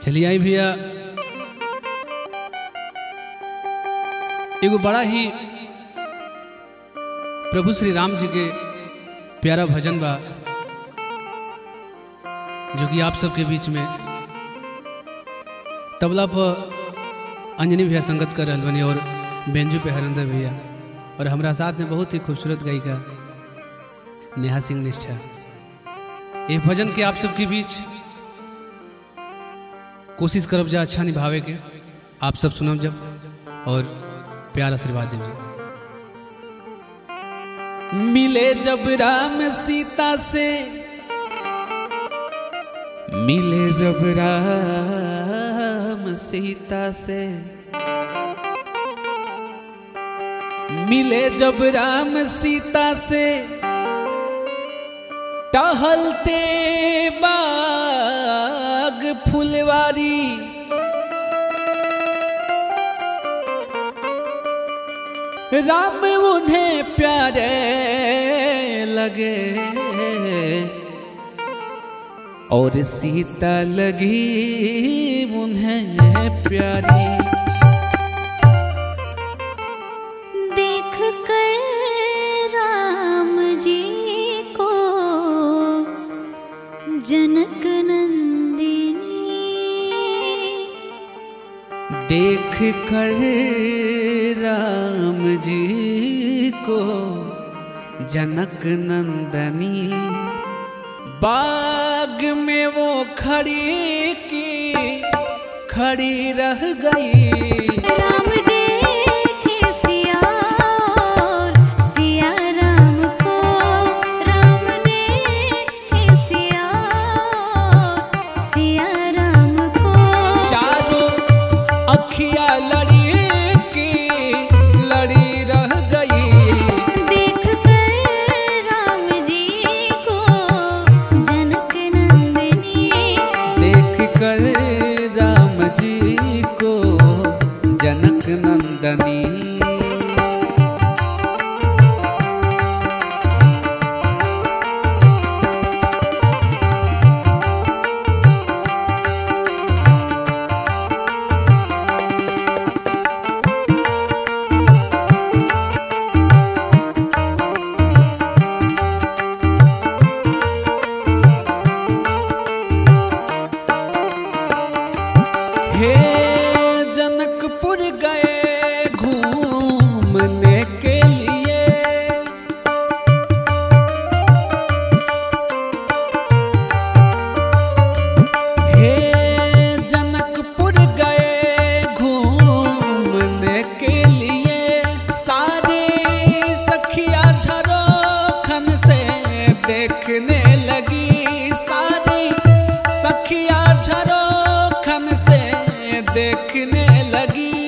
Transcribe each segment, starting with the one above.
चलिए आई भैया एगो बड़ा ही प्रभु श्री राम जी के प्यारा भजन बा जो कि आप सबके बीच में तबला पर अंजनी भैया संगत कर रहे बनी और बेंजू पे हरिंदर भैया और हमारा साथ में बहुत ही खूबसूरत गायिका नेहा सिंह निष्ठा। ये भजन के आप सबके बीच कोशिश करब जा अच्छा निभावे के, आप सब सुनब जब और प्यार आशीर्वाद दीजिए। मिले जब राम सीता से, मिले जब राम सीता से, मिले जब राम सीता से, टहलते बाग फुलवारी, राम उन्हें प्यारे लगे और सीता लगी उन्हें प्यारी। देख कर राम जी को जनक नंदिनी, देख कर राम जी को जनक नंदनी, बाग में वो खड़ी की खड़ी रह गई। राम देखे सिया और सिया राम को, राम देखे सिया और सिया राम को, चारों अखियां लड़ी की लड़ी रह गई। देख कर राम जी को जनक नंदिनी, देख कर राम जी को जनक नंदनी। हे जनकपुर गए घूमने के लिए, हे जनकपुर गए घूमने के लिए, सारी सखिया झरोखन से देखने लगी, सारी सखिया झरोखन से देखने लगी।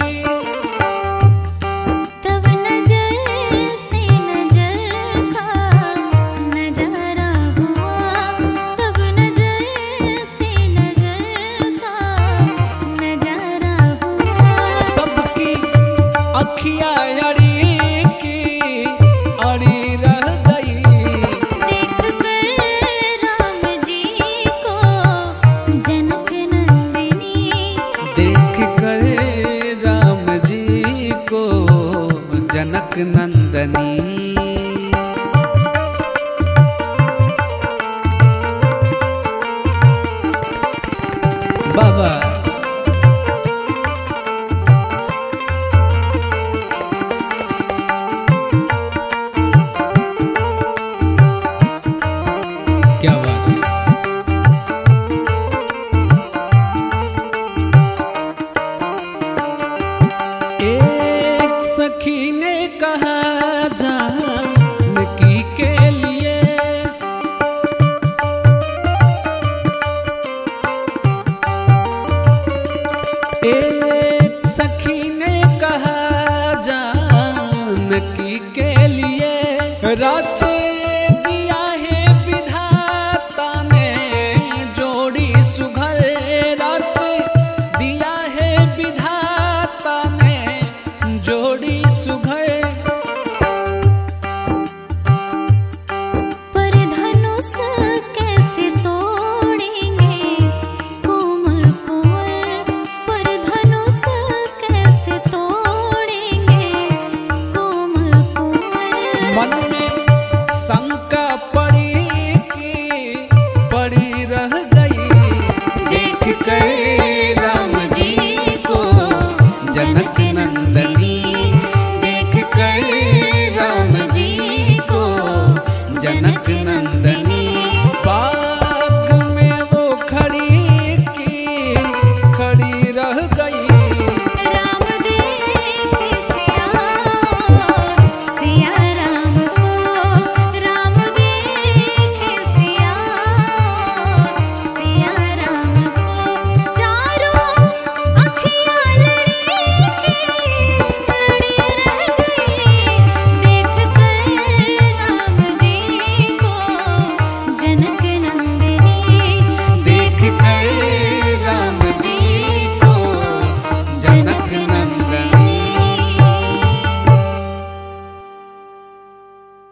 तब नजर से नजर का नजारा हुआ, तब नजर से नजर का नजारा हुआ। सबकी अखियां अड़ी की अड़ी रह गई। देख कर राम जी को जनक नंदिनी, देख कर राम जी को जनक नंदनी।